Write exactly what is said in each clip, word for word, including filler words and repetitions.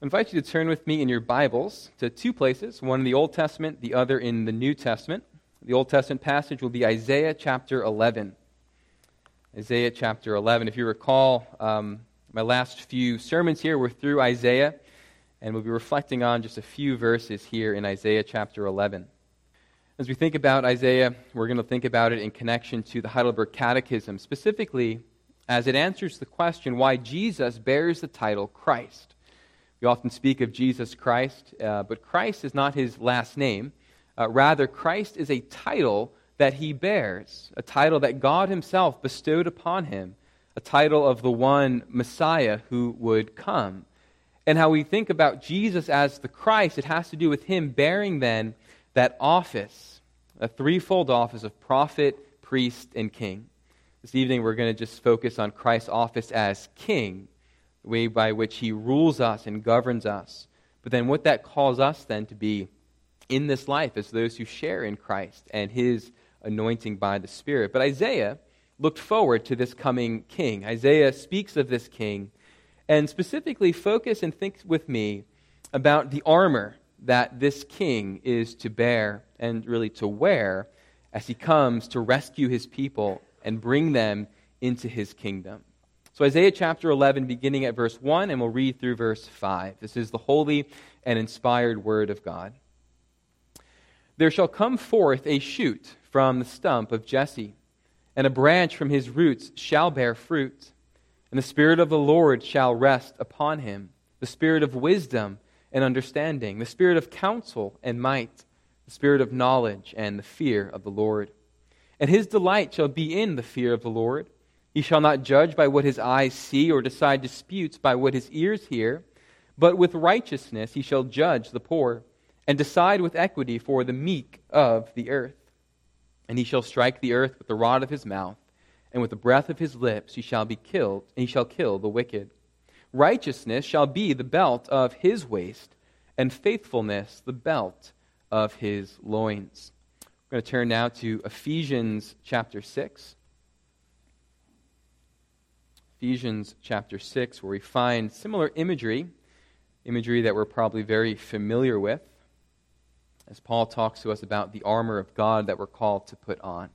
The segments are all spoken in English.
I invite you to turn with me in your Bibles to two places, one in the Old Testament, the other in the New Testament. The Old Testament passage will be Isaiah chapter eleven. Isaiah chapter eleven. If you recall, um, my last few sermons here were through Isaiah, and we'll be reflecting on just a few verses here in Isaiah chapter eleven. As we think about Isaiah, we're going to think about it in connection to the Heidelberg Catechism, specifically as it answers the question why Jesus bears the title Christ. We often speak of Jesus Christ, uh, but Christ is not his last name. Uh, rather, Christ is a title that he bears, a title that God himself bestowed upon him, a title of the one Messiah who would come. And how we think about Jesus as the Christ, it has to do with him bearing then that office, a threefold office of prophet, priest, and king. This evening we're going to just focus on Christ's office as king, the way by which he rules us and governs us. But then what that calls us then to be in this life as those who share in Christ and his anointing by the Spirit. But Isaiah looked forward to this coming king. Isaiah speaks of this king and specifically focus and think with me about the armor that this king is to bear and really to wear as he comes to rescue his people and bring them into his kingdom. So Isaiah chapter eleven, beginning at verse one, and we'll read through verse five. This is the holy and inspired word of God. There shall come forth a shoot from the stump of Jesse, and a branch from his roots shall bear fruit. And the Spirit of the Lord shall rest upon him, the Spirit of wisdom and understanding, the Spirit of counsel and might, the Spirit of knowledge and the fear of the Lord. And his delight shall be in the fear of the Lord. He shall not judge by what his eyes see, or decide disputes by what his ears hear, but with righteousness he shall judge the poor, and decide with equity for the meek of the earth. And he shall strike the earth with the rod of his mouth, and with the breath of his lips he shall be killed, and he shall kill the wicked. Righteousness shall be the belt of his waist, and faithfulness the belt of his loins. We're going to turn now to Ephesians chapter six. Ephesians chapter six, where we find similar imagery, imagery that we're probably very familiar with, as Paul talks to us about the armor of God that we're called to put on.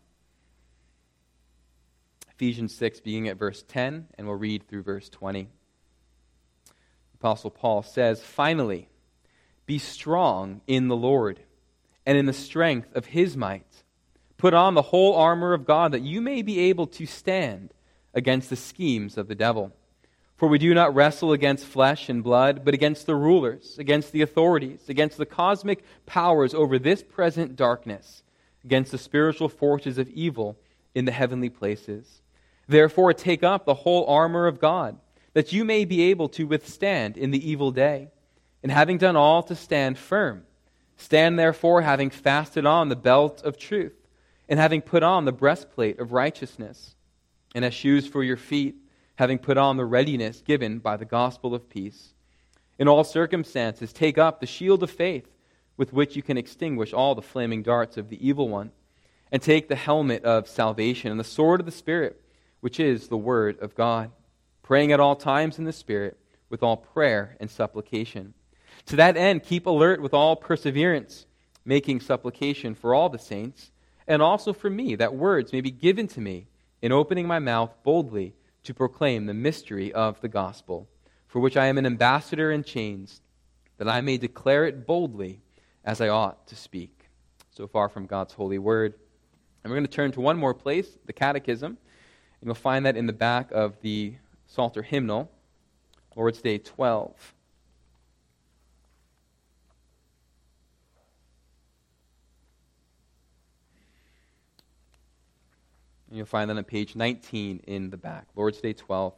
Ephesians six, beginning at verse ten, and we'll read through verse twenty. Apostle Paul says, "Finally, be strong in the Lord, and in the strength of his might. Put on the whole armor of God, that you may be able to stand against the schemes of the devil. For we do not wrestle against flesh and blood, but against the rulers, against the authorities, against the cosmic powers over this present darkness, against the spiritual forces of evil in the heavenly places. Therefore take up the whole armor of God, that you may be able to withstand in the evil day, and having done all to stand firm. Stand therefore, having fastened on the belt of truth, and having put on the breastplate of righteousness, and as shoes for your feet, having put on the readiness given by the gospel of peace. In all circumstances, take up the shield of faith, with which you can extinguish all the flaming darts of the evil one, and take the helmet of salvation and the sword of the Spirit, which is the word of God, praying at all times in the Spirit, with all prayer and supplication. To that end, keep alert with all perseverance, making supplication for all the saints, and also for me, that words may be given to me, in opening my mouth boldly to proclaim the mystery of the gospel, for which I am an ambassador in chains, that I may declare it boldly as I ought to speak." So far from God's holy word. And we're going to turn to one more place, the Catechism, and you'll find that in the back of the Psalter hymnal, Lord's Day twelve. And you'll find that on page nineteen in the back, Lord's Day twelve.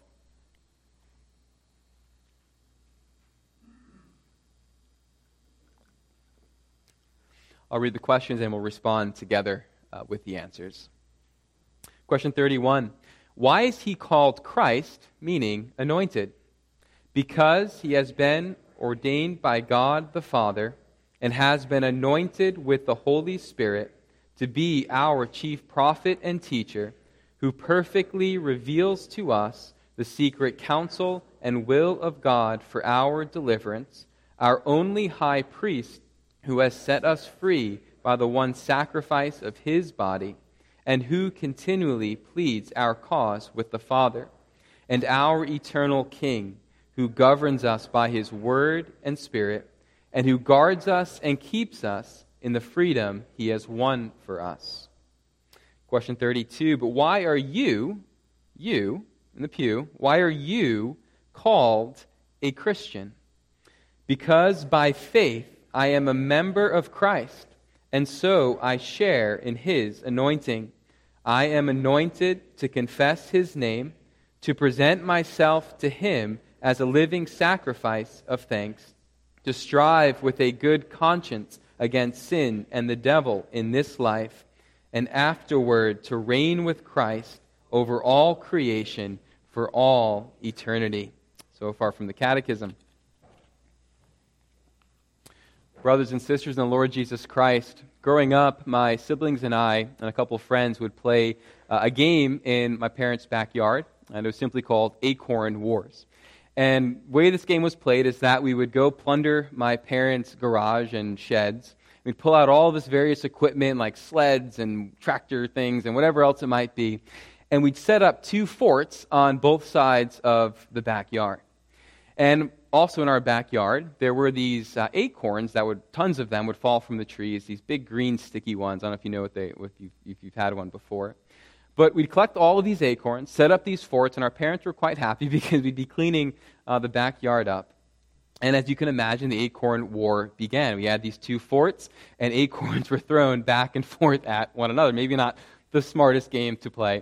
I'll read the questions and we'll respond together uh, with the answers. Question thirty-one. Why is he called Christ, meaning anointed? Because he has been ordained by God the Father and has been anointed with the Holy Spirit to be our chief prophet and teacher, who perfectly reveals to us the secret counsel and will of God for our deliverance, our only high priest who has set us free by the one sacrifice of his body, and who continually pleads our cause with the Father, and our eternal King, who governs us by his word and Spirit, and who guards us and keeps us in the freedom he has won for us. Question thirty-two, but why are you, you, in the pew, why are you called a Christian? Because by faith I am a member of Christ, and so I share in his anointing. I am anointed to confess his name, to present myself to him as a living sacrifice of thanks, to strive with a good conscience against sin and the devil in this life, and afterward to reign with Christ over all creation for all eternity. So far from the Catechism. Brothers and sisters in the Lord Jesus Christ, growing up, my siblings and I and a couple of friends would play uh, a game in my parents' backyard, and it was simply called Acorn Wars. And the way this game was played is that we would go plunder my parents' garage and sheds. We'd pull out all this various equipment like sleds and tractor things and whatever else it might be, and we'd set up two forts on both sides of the backyard. And also in our backyard, there were these uh, acorns that would, tons of them would fall from the trees, these big green sticky ones. I don't know if you know what they, if you've, if you've had one before. But we'd collect all of these acorns, set up these forts, and our parents were quite happy because we'd be cleaning uh, the backyard up. And as you can imagine, the acorn war began. We had these two forts, and acorns were thrown back and forth at one another. Maybe not the smartest game to play.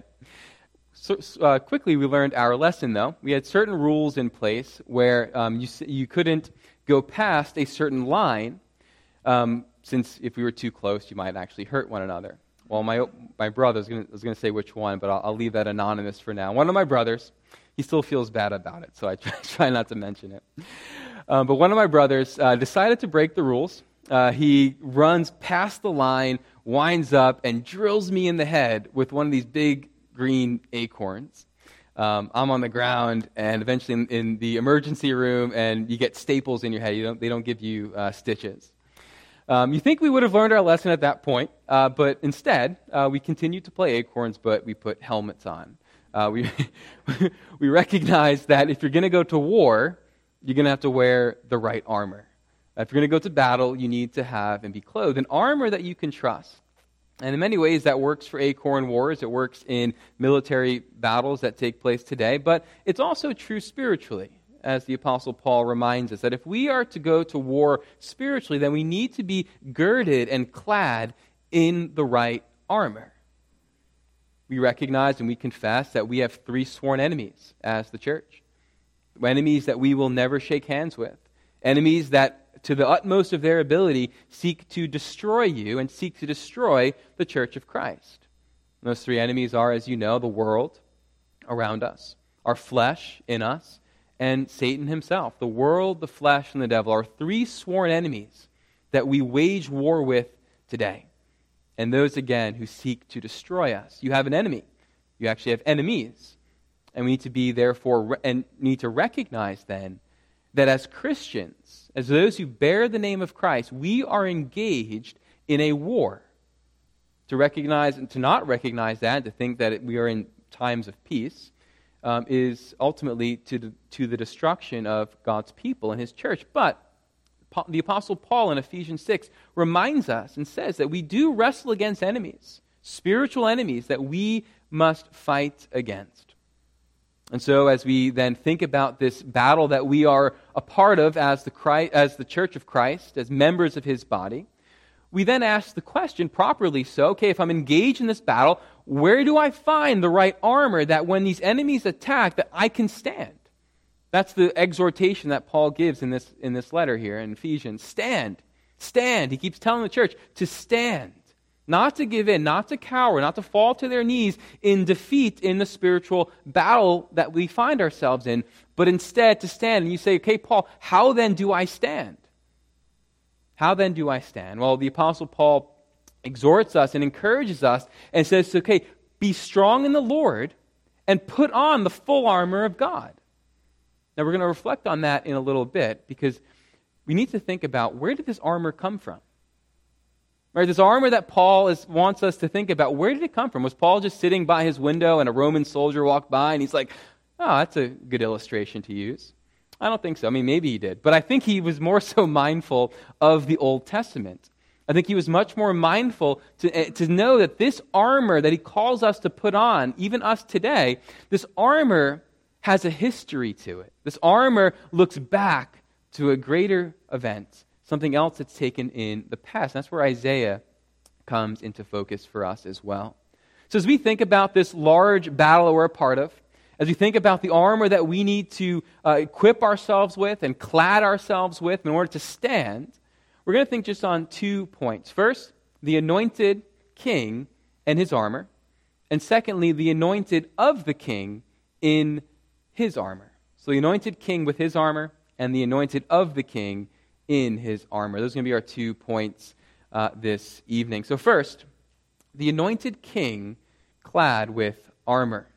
So uh, quickly we learned our lesson, though. We had certain rules in place where um, you you couldn't go past a certain line, um, since if we were too close, you might actually hurt one another. Well, my my brother, I was going to say which one, but I'll, I'll leave that anonymous for now. One of my brothers, he still feels bad about it, so I try, try not to mention it. Um, but one of my brothers uh, decided to break the rules. Uh, he runs past the line, winds up, and drills me in the head with one of these big green acorns. Um, I'm on the ground, and eventually in, in the emergency room, and you get staples in your head. You don't, they don't give you uh, stitches. Um, you think we would have learned our lesson at that point, uh, but instead, uh, we continued to play acorns, but we put helmets on. Uh, we we recognize that if you're going to go to war, you're going to have to wear the right armor. If you're going to go to battle, you need to have and be clothed in armor that you can trust. And in many ways, that works for acorn wars. It works in military battles that take place today. But it's also true spiritually, as the Apostle Paul reminds us, that if we are to go to war spiritually, then we need to be girded and clad in the right armor. We recognize and we confess that we have three sworn enemies as the church. Enemies that we will never shake hands with. Enemies that, to the utmost of their ability, seek to destroy you and seek to destroy the church of Christ. And those three enemies are, as you know, the world around us, our flesh in us, and Satan himself. The world, the flesh, and the devil are three sworn enemies that we wage war with today. And those, again, who seek to destroy us. You have an enemy. You actually have enemies. And we need to be, therefore, and need to recognize, then, that as Christians, as those who bear the name of Christ, we are engaged in a war. To recognize and to not recognize that, to think that we are in times of peace, um, is ultimately to the, to the destruction of God's people and his church. But the Apostle Paul in Ephesians six reminds us and says that we do wrestle against enemies, spiritual enemies that we must fight against. And so as we then think about this battle that we are a part of as the Christ, as the Church of Christ, as members of his body, we then ask the question, properly so, okay, if I'm engaged in this battle, where do I find the right armor that when these enemies attack, that I can stand? That's the exhortation that Paul gives in this, in this letter here in Ephesians. Stand. Stand. He keeps telling the church to stand. Not to give in, not to cower, not to fall to their knees in defeat in the spiritual battle that we find ourselves in, but instead to stand. And you say, okay, Paul, how then do I stand? How then do I stand? Well, the Apostle Paul exhorts us and encourages us and says, okay, be strong in the Lord and put on the full armor of God. Now we're going to reflect on that in a little bit because we need to think about where did this armor come from? Right, this armor that Paul is, wants us to think about, where did it come from? Was Paul just sitting by his window and a Roman soldier walked by and he's like, oh, that's a good illustration to use? I don't think so. I mean, maybe he did. But I think he was more so mindful of the Old Testament. I think he was much more mindful to, to know that this armor that he calls us to put on, even us today, this armor has a history to it. This armor looks back to a greater event, something else that's taken in the past. That's where Isaiah comes into focus for us as well. So as we think about this large battle that we're a part of, as we think about the armor that we need to uh, equip ourselves with and clad ourselves with in order to stand, we're going to think just on two points. First, the anointed king and his armor. And secondly, the anointed of the king in his armor. So the anointed king with his armor and the anointed of the king in his armor. Those are going to be our two points uh, this evening. So first, the anointed king clad with armor.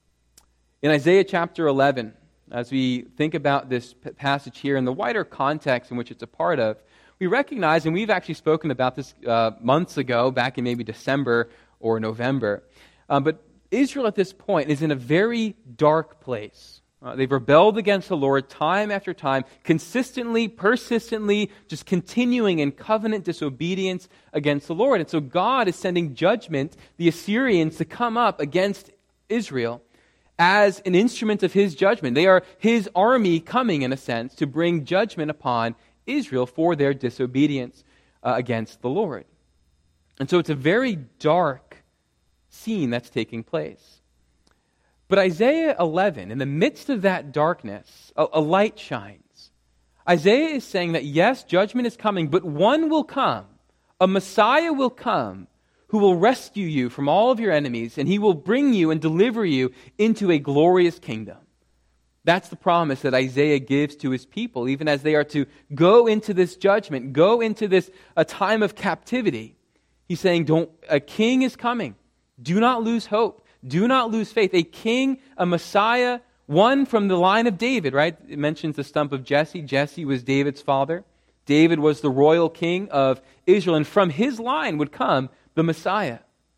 In Isaiah chapter eleven, as we think about this p- passage here in the wider context in which it's a part of, we recognize, and we've actually spoken about this uh, months ago, back in maybe December or November, um, but Israel at this point is in a very dark place. Uh, they've rebelled against the Lord time after time, consistently, persistently, just continuing in covenant disobedience against the Lord. And so God is sending judgment, the Assyrians, to come up against Israel as an instrument of his judgment. They are his army coming, in a sense, to bring judgment upon Israel for their disobedience uh, against the Lord. And so it's a very dark scene that's taking place. But Isaiah eleven, in the midst of that darkness, a, a light shines. Isaiah is saying that yes, judgment is coming, but one will come, a Messiah will come, who will rescue you from all of your enemies, and he will bring you and deliver you into a glorious kingdom. That's the promise that Isaiah gives to his people, even as they are to go into this judgment, go into this a time of captivity. He's saying, "Don't. A king is coming. Do not lose hope. Do not lose faith. A king, a Messiah, one from the line of David." Right? It mentions the stump of Jesse. Jesse was David's father. David was the royal king of Israel, and from his line would come the Messiah.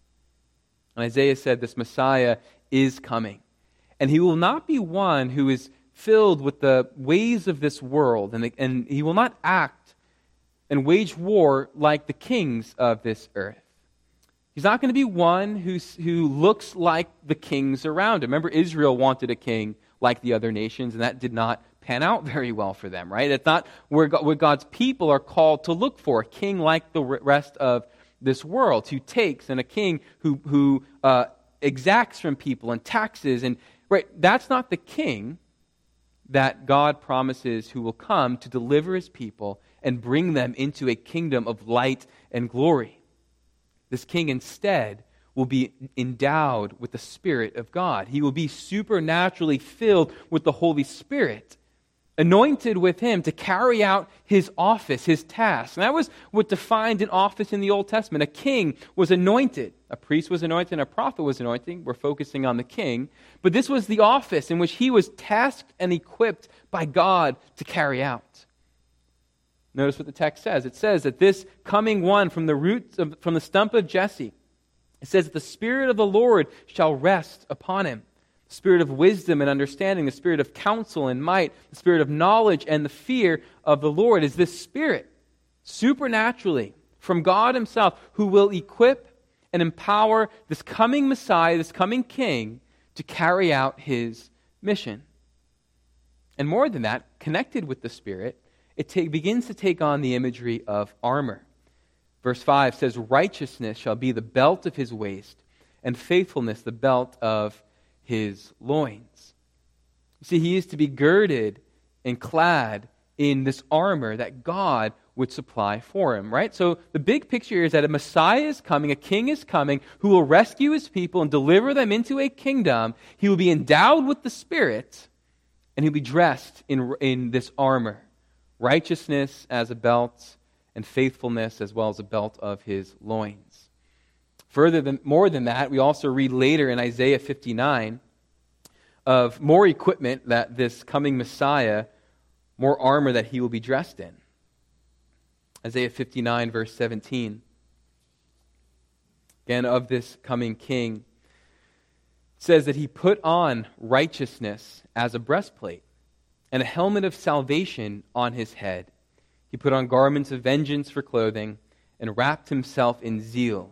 And Isaiah said this Messiah is coming. And he will not be one who is filled with the ways of this world, and, the, and he will not act and wage war like the kings of this earth. He's not going to be one who's, who looks like the kings around him. Remember, Israel wanted a king like the other nations, and that did not pan out very well for them, right? It's not where God, what God's people are called to look for, a king like the rest of this world, who takes, and a king who who uh, exacts from people and taxes, and right, that's not the king that God promises who will come to deliver his people and bring them into a kingdom of light and glory. This king instead will be endowed with the Spirit of God. He will be supernaturally filled with the Holy Spirit, anointed with him to carry out his office, his task. And that was what defined an office in the Old Testament. A king was anointed. A priest was anointed and a prophet was anointed. We're focusing on the king. But this was the office in which he was tasked and equipped by God to carry out. Notice what the text says. It says that this coming one from the roots of, from the stump of Jesse, it says that the Spirit of the Lord shall rest upon him. The Spirit of wisdom and understanding, the Spirit of counsel and might, the Spirit of knowledge and the fear of the Lord is this Spirit, supernaturally, from God himself, who will equip and empower this coming Messiah, this coming King, to carry out his mission. And more than that, connected with the Spirit, it ta- begins to take on the imagery of armor. Verse five says, "Righteousness shall be the belt of his waist, and faithfulness the belt of his loins." You see, he is to be girded and clad in this armor that God would supply for him, right? So the big picture is that a Messiah is coming, a king is coming, who will rescue his people and deliver them into a kingdom. He will be endowed with the Spirit, and he'll be dressed in, in this armor. Righteousness as a belt, and faithfulness as well as a belt of his loins. Further than more than that, we also read later in Isaiah fifty-nine of more equipment that this coming Messiah, more armor that he will be dressed in. Isaiah fifty-nine, verse seventeen. Again, of this coming king, it says that he put on righteousness as a breastplate and a helmet of salvation on his head. He put on garments of vengeance for clothing and wrapped himself in zeal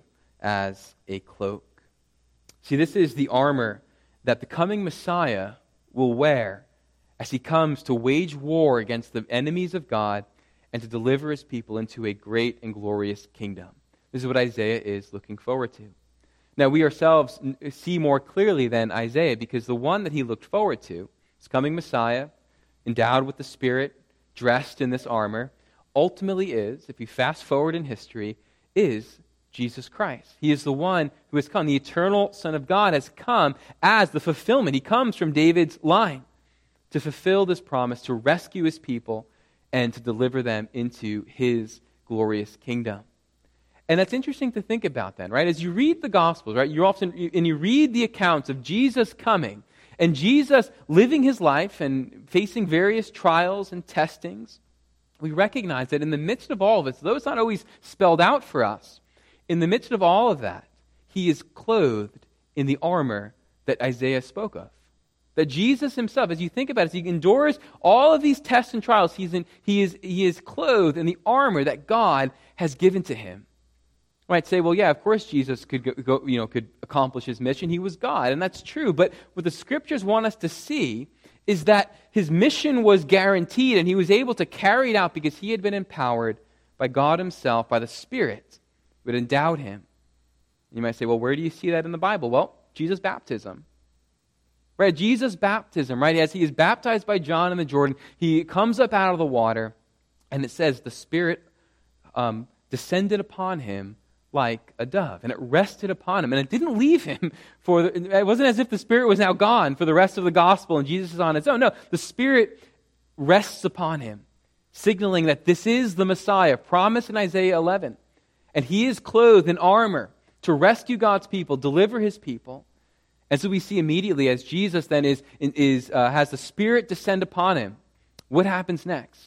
as a cloak. See, this is the armor that the coming Messiah will wear as he comes to wage war against the enemies of God and to deliver his people into a great and glorious kingdom. This is what Isaiah is looking forward to. Now, we ourselves see more clearly than Isaiah, because the one that he looked forward to, this coming Messiah, endowed with the Spirit, dressed in this armor, ultimately is, if you fast forward in history, is Jesus Christ. He is the one who has come. The eternal Son of God has come as the fulfillment. He comes from David's line to fulfill this promise, to rescue his people, and to deliver them into his glorious kingdom. And that's interesting to think about then, right? As you read the Gospels, right, you often, and you read the accounts of Jesus coming, and Jesus living his life and facing various trials and testings, we recognize that in the midst of all of it, though it's not always spelled out for us, in the midst of all of that, he is clothed in the armor that Isaiah spoke of. That Jesus himself, as you think about it, as he endures all of these tests and trials, he's in, he, is, he is clothed in the armor that God has given to him. You might say, well, yeah, of course Jesus could go, go, you know, could accomplish his mission. He was God, and that's true. But what the Scriptures want us to see is that his mission was guaranteed, and he was able to carry it out because he had been empowered by God himself, by the Spirit who had endowed him. You might say, well, where do you see that in the Bible? Well, Jesus' baptism. Right, Jesus' baptism, right? As he is baptized by John in the Jordan, he comes up out of the water, and it says the Spirit um, descended upon him like a dove, and it rested upon him, and it didn't leave him for the, it wasn't as if the Spirit was now gone for the rest of the gospel and Jesus is on his own. No, the Spirit rests upon him, signaling that this is the Messiah promised in Isaiah eleven, and he is clothed in armor to rescue God's people, deliver his people. And so we see immediately as Jesus then is is uh, has the Spirit descend upon him, what happens next?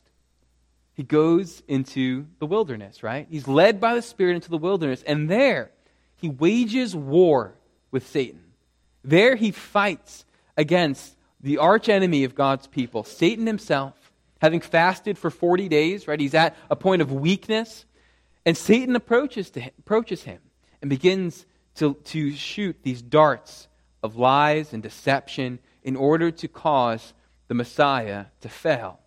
He goes into the wilderness, right? He's led by the Spirit into the wilderness, and there he wages war with Satan. There he fights against the archenemy of God's people, Satan himself, having fasted for forty days, right? He's at a point of weakness, and Satan approaches to him, approaches him and begins to, to shoot these darts of lies and deception in order to cause the Messiah to fail.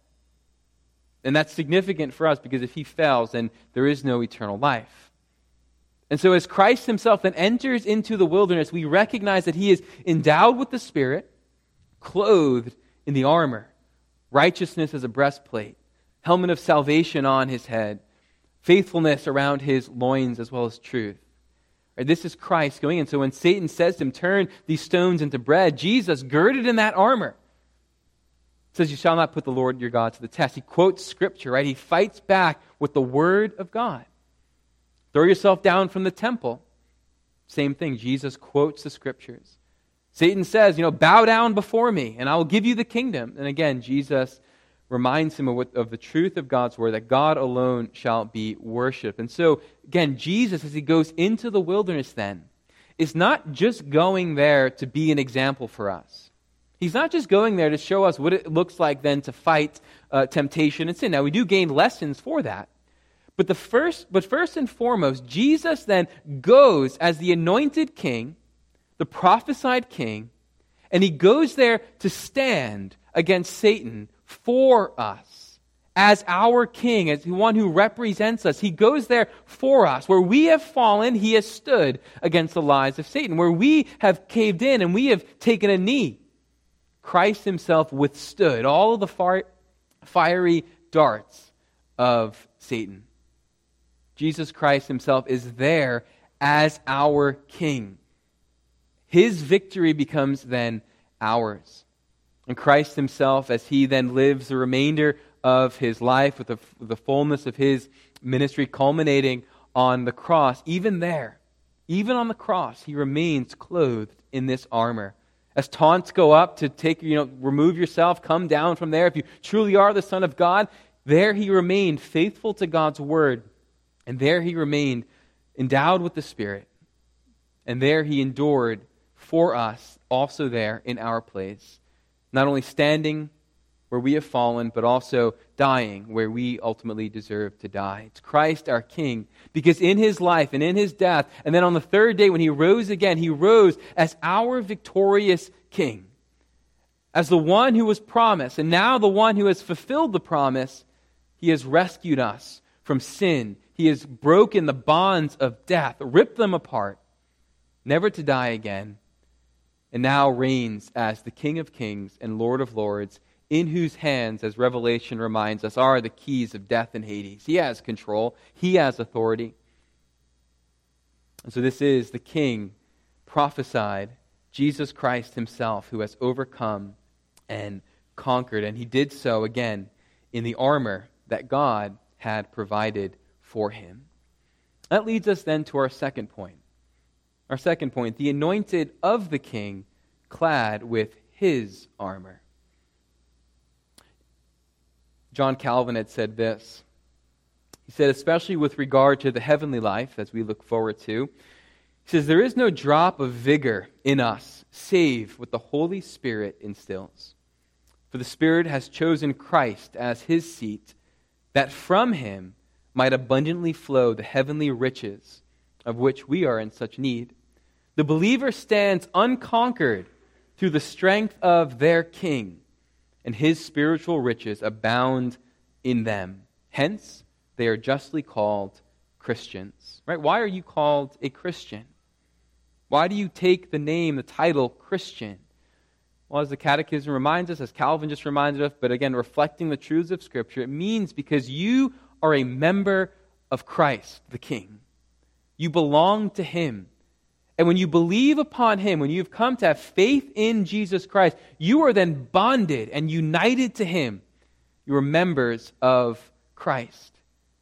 And that's significant for us because if he fails, then there is no eternal life. And so as Christ himself then enters into the wilderness, we recognize that he is endowed with the Spirit, clothed in the armor, righteousness as a breastplate, helmet of salvation on his head, faithfulness around his loins as well as truth. Right, this is Christ going in. So when Satan says to him, turn these stones into bread, Jesus, girded in that armor, says, you shall not put the Lord your God to the test. He quotes Scripture, right? He fights back with the Word of God. Throw yourself down from the temple. Same thing. Jesus quotes the Scriptures. Satan says, you know, bow down before me, and I will give you the kingdom. And again, Jesus reminds him of, what, of the truth of God's Word, that God alone shall be worshipped. And so, again, Jesus, as he goes into the wilderness then, is not just going there to be an example for us. He's not just going there to show us what it looks like then to fight uh, temptation and sin. Now, we do gain lessons for that. But the first, but first and foremost, Jesus then goes as the anointed king, the prophesied king, and he goes there to stand against Satan for us. As our king, as the one who represents us, he goes there for us. Where we have fallen, he has stood against the lies of Satan. Where we have caved in and we have taken a knee, Christ himself withstood all of the far, fiery darts of Satan. Jesus Christ himself is there as our king. His victory becomes then ours. And Christ himself, as he then lives the remainder of his life with the, the fullness of his ministry culminating on the cross, even there, even on the cross, he remains clothed in this armor As taunts go up to take, you know, remove yourself, come down from there. If you truly are the Son of God, there he remained faithful to God's word. And there he remained endowed with the Spirit. And there he endured for us, also there in our place. Not only standing where we have fallen, but also dying where we ultimately deserve to die. It's Christ our King, because in his life and in his death, and then on the third day when he rose again, he rose as our victorious King, as the one who was promised, and now the one who has fulfilled the promise. He has rescued us from sin. He has broken the bonds of death, ripped them apart, never to die again, and now reigns as the King of Kings and Lord of Lords, in whose hands, as Revelation reminds us, are the keys of death and Hades. He has control. He has authority. And so this is the King prophesied, Jesus Christ himself, who has overcome and conquered. And he did so, again, in the armor that God had provided for him. That leads us then to our second point. Our second point, the anointed of the King, clad with his armor. John Calvin had said this. He said, especially with regard to the heavenly life, as we look forward to, he says, there is no drop of vigor in us, save what the Holy Spirit instills. For the Spirit has chosen Christ as his seat, that from him might abundantly flow the heavenly riches of which we are in such need. The believer stands unconquered through the strength of their King, and his spiritual riches abound in them. Hence, they are justly called Christians. Right? Why are you called a Christian? Why do you take the name, the title Christian? Well, as the Catechism reminds us, as Calvin just reminded us, but again, reflecting the truths of Scripture, it means because you are a member of Christ, the King. You belong to him. And when you believe upon him, when you've come to have faith in Jesus Christ, you are then bonded and united to him. You are members of Christ.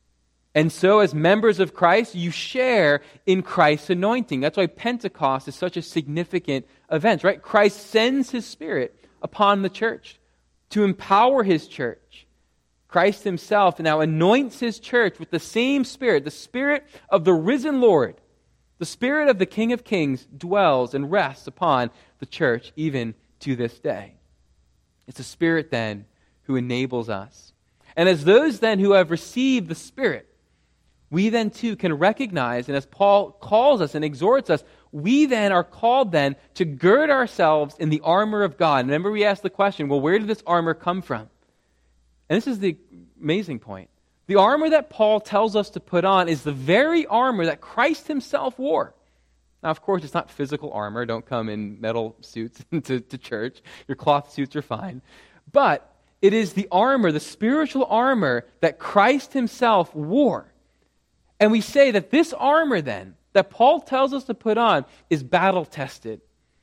And so as members of Christ, you share in Christ's anointing. That's why Pentecost is such a significant event, right? Christ sends his Spirit upon the church to empower his church. Christ himself now anoints his church with the same Spirit, the Spirit of the risen Lord. The Spirit of the King of Kings dwells and rests upon the church even to this day. It's the Spirit then who enables us. And as those then who have received the Spirit, we then too can recognize, and as Paul calls us and exhorts us, we then are called then to gird ourselves in the armor of God. And remember we asked the question, well, where did this armor come from? And this is the amazing point. The armor that Paul tells us to put on is the very armor that Christ himself wore. Now, of course, it's not physical armor. Don't come in metal suits to, to church. Your cloth suits are fine. But it is the armor, the spiritual armor that Christ himself wore. And we say that this armor then, that Paul tells us to put on, is battle-tested.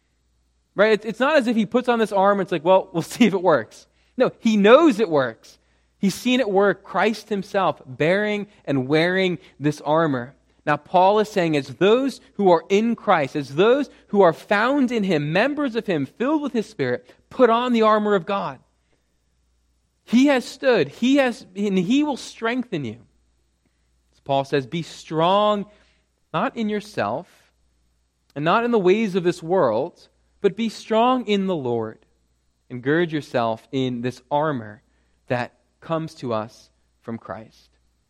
Right? It's not as if he puts on this armor and it's like, well, we'll see if it works. No, he knows it works. He's seen it work, Christ himself bearing and wearing this armor. Now, Paul is saying, as those who are in Christ, as those who are found in him, members of him, filled with his Spirit, put on the armor of God. He has stood, he has, and he will strengthen you. As Paul says, be strong, not in yourself, and not in the ways of this world, but be strong in the Lord, and gird yourself in this armor that comes to us from Christ.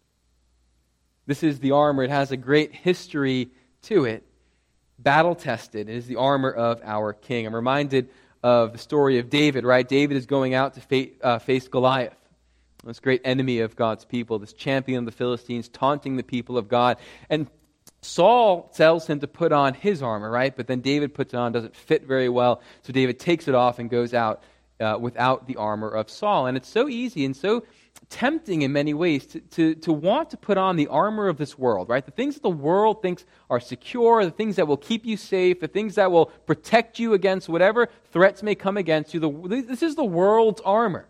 This is the armor. It has a great history to it. Battle-tested. It is the armor of our King. I'm reminded of the story of David, right? David is going out to fa- uh, face Goliath, this great enemy of God's people, this champion of the Philistines, taunting the people of God. And Saul tells him to put on his armor, right? But then David puts it on, doesn't fit very well. So David takes it off and goes out Uh, without the armor of Saul. And it's so easy and so tempting in many ways to, to, to want to put on the armor of this world, right? The things that the world thinks are secure, the things that will keep you safe, the things that will protect you against whatever threats may come against you. The, this is the world's armor.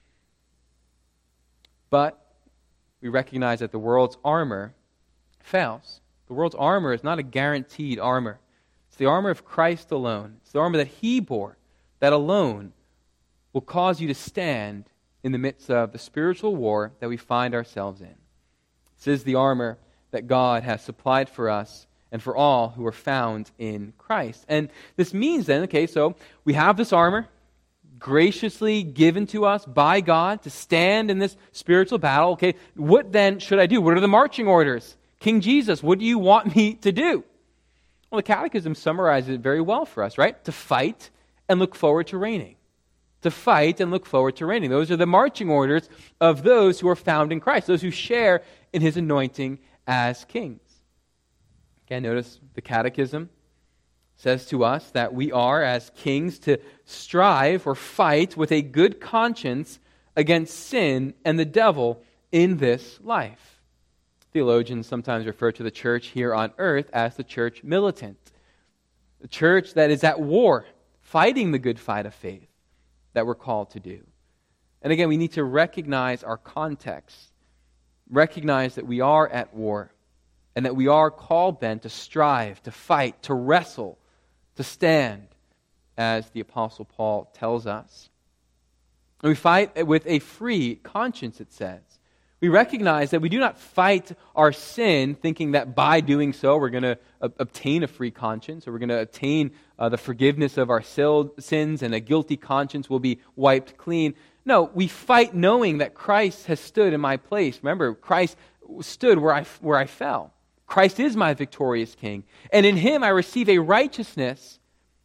But we recognize that the world's armor fails. The world's armor is not a guaranteed armor. It's the armor of Christ alone. It's the armor that he bore that alone will cause you to stand in the midst of the spiritual war that we find ourselves in. This is the armor that God has supplied for us and for all who are found in Christ. And this means then, okay, so we have this armor graciously given to us by God to stand in this spiritual battle. Okay, what then should I do? What are the marching orders? King Jesus, what do you want me to do? Well, the Catechism summarizes it very well for us, right? To fight and look forward to reigning. To fight and look forward to reigning. Those are the marching orders of those who are found in Christ, those who share in his anointing as kings. Again, notice the Catechism says to us that we are, as kings, to strive or fight with a good conscience against sin and the devil in this life. Theologians sometimes refer to the church here on earth as the church militant, the church that is at war, fighting the good fight of faith that we're called to do. And again, we need to recognize our context, recognize that we are at war, and that we are called then to strive, to fight, to wrestle, to stand, as the Apostle Paul tells us. And we fight with a free conscience, it says. We recognize that we do not fight our sin thinking that by doing so we're going to uh, obtain a free conscience, or we're going to attain uh, the forgiveness of our sins and a guilty conscience will be wiped clean. No, we fight knowing that Christ has stood in my place. Remember, Christ stood where I, where I fell. Christ is my victorious King. And in him I receive a righteousness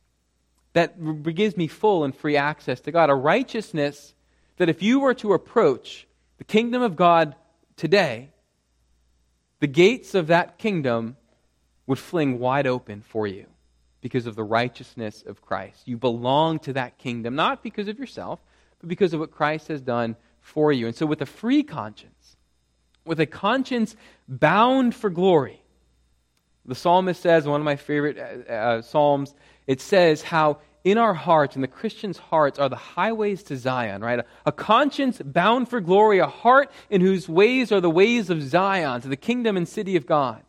that gives me full and free access to God. A righteousness that if you were to approach the kingdom of God today, the gates of that kingdom would fling wide open for you because of the righteousness of Christ. You belong to that kingdom, not because of yourself, but because of what Christ has done for you. And so with a free conscience, with a conscience bound for glory, the psalmist says, one of my favorite uh, uh, psalms, it says how in our hearts, in the Christian's hearts, are the highways to Zion, right? A, a conscience bound for glory, a heart in whose ways are the ways of Zion, to the kingdom and city of God.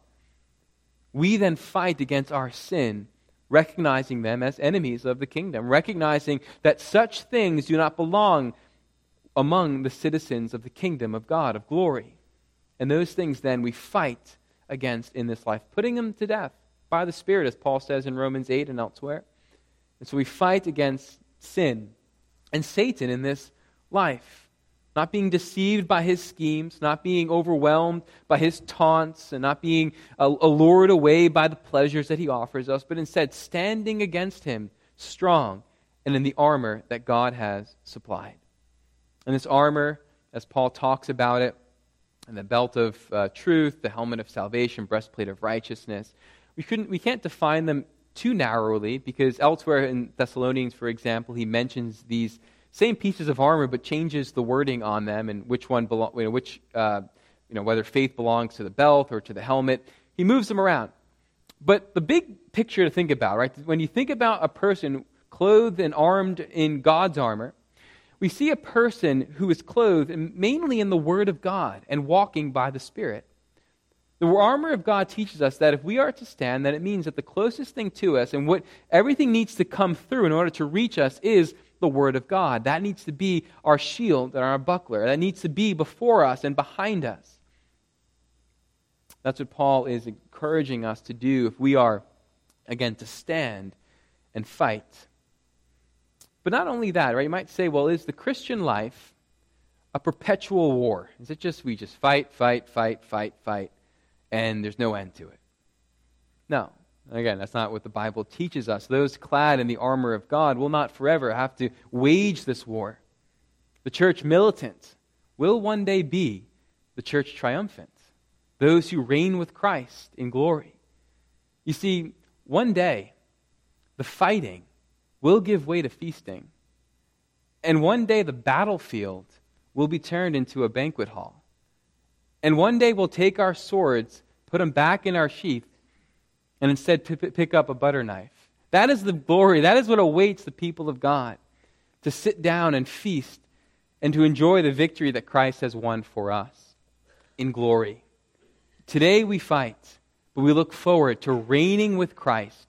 We then fight against our sin, recognizing them as enemies of the kingdom, recognizing that such things do not belong among the citizens of the kingdom of God, of glory. And those things then we fight against in this life, putting them to death by the Spirit, as Paul says in Romans eight and elsewhere. And so we fight against sin and Satan in this life, not being deceived by his schemes, not being overwhelmed by his taunts, and not being allured away by the pleasures that he offers us, but instead standing against him strong and in the armor that God has supplied. And this armor, as Paul talks about it, and the belt of uh, truth, the helmet of salvation, breastplate of righteousness, we couldn't, we can't define them too narrowly, because elsewhere in Thessalonians, for example, he mentions these same pieces of armor, but changes the wording on them and which one belong, you know, which uh, you know, whether faith belongs to the belt or to the helmet. He moves them around. But the big picture to think about, right? When you think about a person clothed and armed in God's armor, we see a person who is clothed mainly in the Word of God and walking by the Spirit. The armor of God teaches us that if we are to stand, that it means that the closest thing to us and what everything needs to come through in order to reach us is the Word of God. That needs to be our shield and our buckler. That needs to be before us and behind us. That's what Paul is encouraging us to do if we are, again, to stand and fight. But not only that, right? You might say, well, is the Christian life a perpetual war? Is it just we just fight, fight, fight, fight, fight, and there's no end to it? No. Again, that's not what the Bible teaches us. Those clad in the armor of God will not forever have to wage this war. The church militant will one day be the church triumphant, those who reign with Christ in glory. You see, one day, the fighting will give way to feasting, and one day the battlefield will be turned into a banquet hall. And one day we'll take our swords, put them back in our sheath, and instead p- pick up a butter knife. That is the glory. That is what awaits the people of God, to sit down and feast and to enjoy the victory that Christ has won for us in glory. Today we fight, but we look forward to reigning with Christ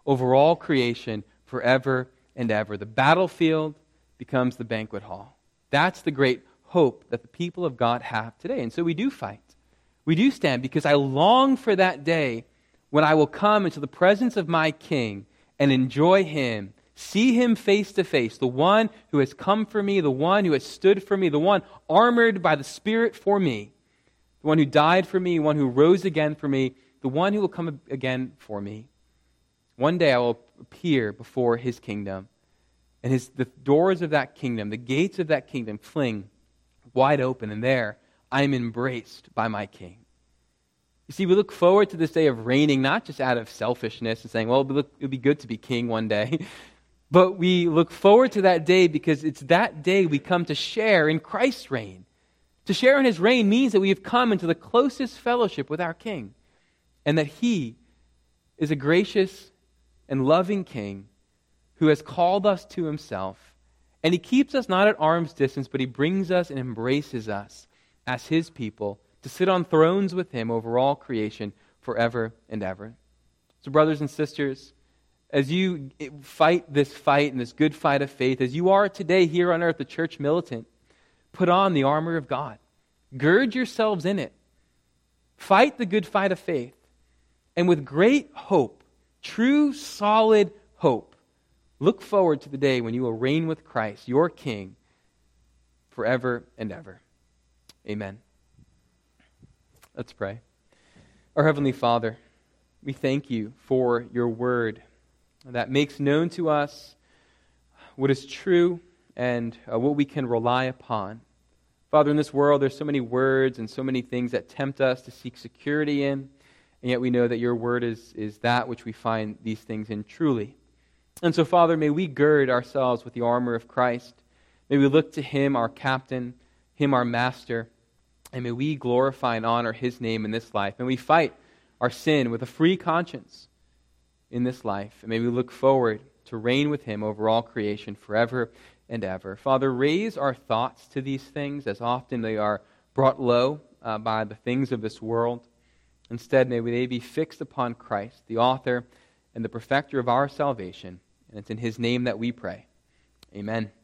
over all creation forever and ever. The battlefield becomes the banquet hall. That's the great hope that the people of God have today. And so we do fight. We do stand because I long for that day when I will come into the presence of my King and enjoy Him, see Him face to face, the one who has come for me, the one who has stood for me, the one armored by the Spirit for me, the one who died for me, one who rose again for me, the one who will come again for me. One day I will appear before His kingdom, and his, the doors of that kingdom, the gates of that kingdom fling wide open, and there I am embraced by my King. You see, we look forward to this day of reigning, not just out of selfishness and saying, well, it would be good to be king one day, but we look forward to that day because it's that day we come to share in Christ's reign. To share in His reign means that we have come into the closest fellowship with our King, and that He is a gracious and loving King who has called us to Himself, and He keeps us not at arm's distance, but He brings us and embraces us as His people to sit on thrones with Him over all creation forever and ever. So brothers and sisters, as you fight this fight and this good fight of faith, as you are today here on earth, the church militant, put on the armor of God. Gird yourselves in it. Fight the good fight of faith. And with great hope, true, solid hope, look forward to the day when you will reign with Christ, your King, forever and ever. Amen. Let's pray. Our Heavenly Father, we thank You for Your word that makes known to us what is true and uh, what we can rely upon. Father, in this world, there's so many words and so many things that tempt us to seek security in, and yet we know that Your word is, is that which we find these things in truly. And so, Father, may we gird ourselves with the armor of Christ. May we look to Him, our captain, Him, our master, and may we glorify and honor His name in this life. May we fight our sin with a free conscience in this life. And may we look forward to reign with Him over all creation forever and ever. Father, raise our thoughts to these things as often they are brought low uh, by the things of this world. Instead, may they be fixed upon Christ, the author and the perfecter of our salvation. And it's in His name that we pray. Amen.